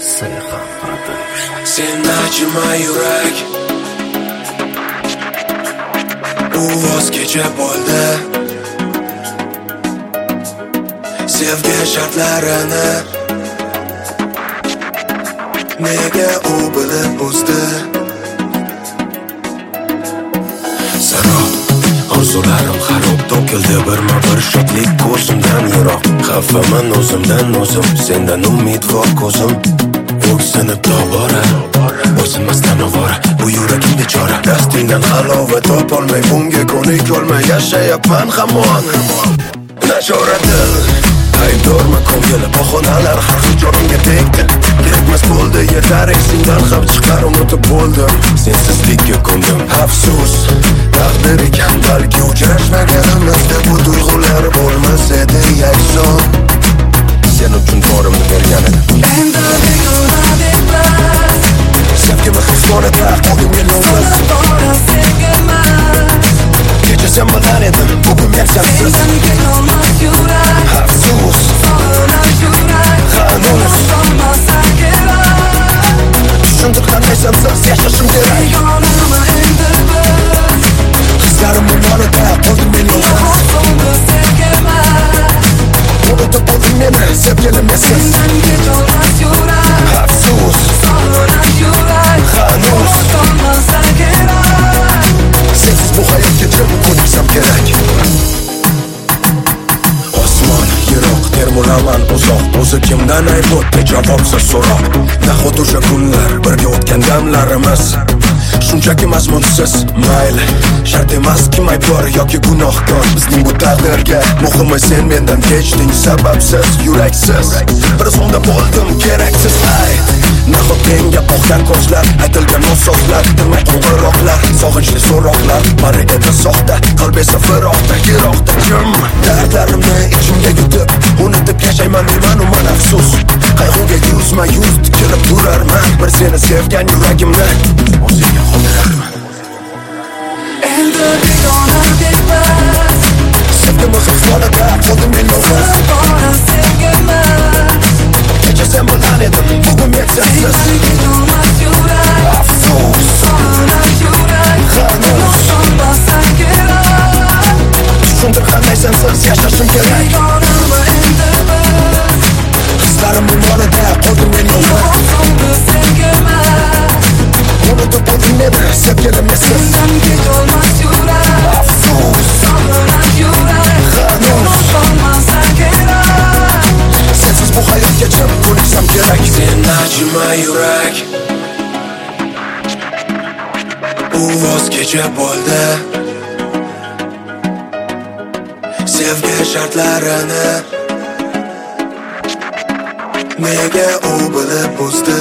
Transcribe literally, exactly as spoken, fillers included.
Sen acıma yürek, u voz kechib bo'ldi sevgi shartlarini. Nega u bilib buzdi? Sarob orzularim xarob, to'kildi birma bir shodlik ko'zimdan yiroq. Xafaman o'zimdan o'zim, sendan umidvor ko'zim o'ksinib tobora, o'zimmasdan ovora. Bu yuragim bechora, dastingdan halovat topolmay, bunga ko'nikolmay yashayapman hamon. Nashoratil aybdorma ko'ngil, bahonalar har xil jonimga tegdi. Kerakmas bo'ldi, yetar esingdan ham chiqar, unutib bo'ldim. Sensizlikka ko'ndim, afsus taqdir ekan, balki uchrashmaganimizda bu tuyg'ular bo'lmas edi yakson. Sen uchun borimni bergan edim. Endi begona debman, sevgimi his borida qoldim men yolg'iz. Kecha sen bilan edim, bugun men sensiz. Sendan kelolmas yurak, Afsus sog'inach yurak, hanuz qolmasa kerak. tushundir qanday sensiz yashashim kerak. Begonama endi biz, Hislarimning yonida qoldim men yolg'iz. so'nggi sevgimi, Unutib bo'ldim meni, sevgilim esiz. sendan kelolmas yurak, Afsus sog'inach yurak, hanuz qolmasa kerak. sensiz bu hayotga jim ko'niksam kerak. Osmon yiroq, termulaman uzoq, o'zi kimdan aybotdi javobsiz so'roq. Nahot o'sha kunlar, birga o'tgan damlarimiz shunchaki mazmunsiz. Mayli, shart emas kim aybdor yoki gunohkor bizning bu taqdirga. Muhimi sen mendan kechding sababsiz, yuraksiz. Bir sonda bo'ldim keraksiz. Ay, nahot menga boqgan ko'zlar, aytilgan so'zlar, tilmay qo'ng'iroqlar, sog'inchli so'roqlar bari edi soxta, qalb esa firoqda, yiroqda kim dardlarimni ichimga yutib, unutib yashayman deyman uman afsus. Qayg'uga yuzma yuz tikilib turarman, bir seni sevgan yuragimni o'zingga qoldirarman. Endi begona debman, Sevgimi his borida qoldim men yolg'iz. bora sevgimi, Kecha sen bilan edim, bugun men sensiz. sendan kelolmas yurak, Afsus sog'inach yurak, hanuz qolmasa kerak. tushundir qanday sensiz yashashim kerak. Begonama endi biz, Hislarimning yonida qoldim men yolg'iz. so'nggi sevgimi, Unutib bo'ldim meni, sevgilim esiz. sendan kelolmas yurak, Afsus sog'inach yurak, hanuz qolmasa kerak. sensiz bu hayotga jim ko'niksam kerak. Sen acıma yurak, u voz kechib bo'ldi sevgi shartlarini. Nega u bilib buzdi?